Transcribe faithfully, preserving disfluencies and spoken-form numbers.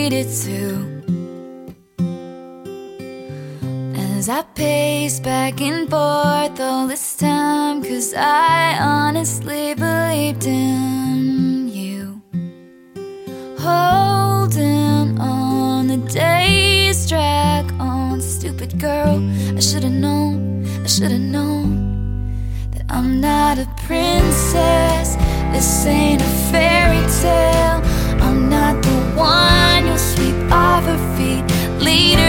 needed to. As I pace back and forth all this time, 'cause I honestly believed in you. Holding on, the days drag on. Stupid girl, I should've known, I should've known that I'm not a princess. This ain't a fairy tale. I'm not the one you'll sweep off her feet, lead her